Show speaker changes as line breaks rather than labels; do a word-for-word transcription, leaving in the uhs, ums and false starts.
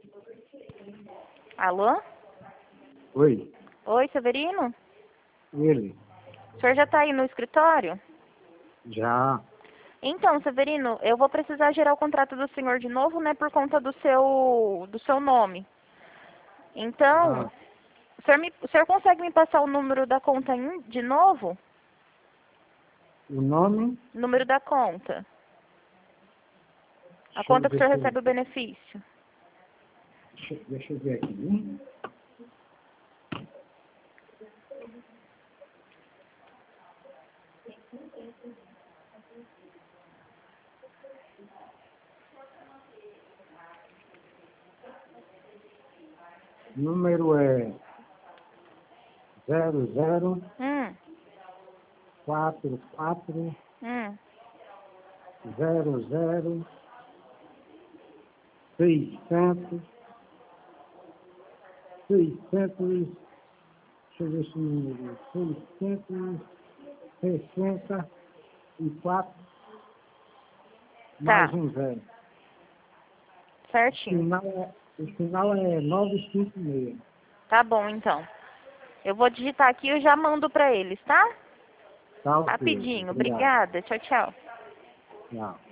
Alô?
Oi,
Oi, Severino?
ele.
O senhor já está aí no escritório?
Já.
Então, Severino, eu vou precisar gerar o contrato do senhor de novo, né, por conta do seu, do seu nome. Então,
Ah,
o senhor, me, o senhor consegue me passar o número da conta em- de novo?
o nome,
Número da conta. A
deixa eu
conta que o
ver
senhor
se
recebe
eu,
o benefício.
deixa, deixa eu ver aqui. Hum? O número é zero zero
Hum,
quatro quatro
hum.
zero zero seiscentos seiscentos, deixa eu ver esse número, seiscentos e sessenta e quatro mais
Tá,
um zero. O
certinho.
final é, o final é novecentos e cinquenta e seis.
Tá bom, então. Eu vou digitar aqui e eu já mando pra eles, tá?
Tá ok.
Rapidinho.
Obrigado.
Obrigada. Tchau, tchau.
Tchau.